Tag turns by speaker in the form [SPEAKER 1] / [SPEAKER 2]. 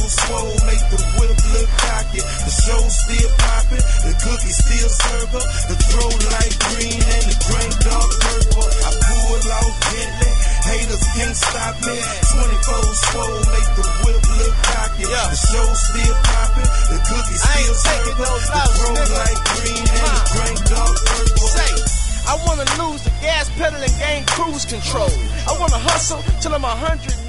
[SPEAKER 1] swole, make the whip look cocky. The show still poppin', the cookie still circle. The throw light green and the drink dark purple. I pull off gently, haters can't stop me. 24 swole, make the whip look cocky. The show still poppin', the cookie still circle. The throw light green and the drink dark purple.
[SPEAKER 2] I wanna lose the gas pedal and gain cruise control. I wanna hustle till I'm 100